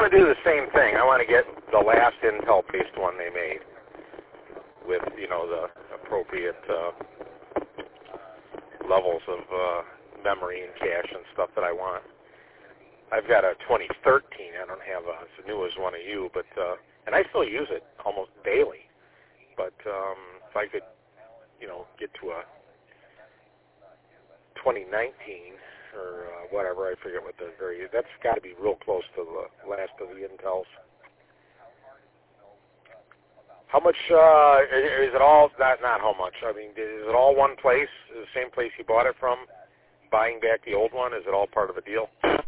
want to do the same thing. I want to get the last Intel-based one they made with, the appropriate levels of memory and cache and stuff that I want. I've got a 2013. I don't have as new as one of you, but and I still use it almost daily. But if I could, get to a 2019 or whatever, I forget what that's got to be real close to the last of the Intels. How much is it all? Not how much. I mean, is it all one place? Is it the same place you bought it from? Buying back the old one? Is it all part of a deal?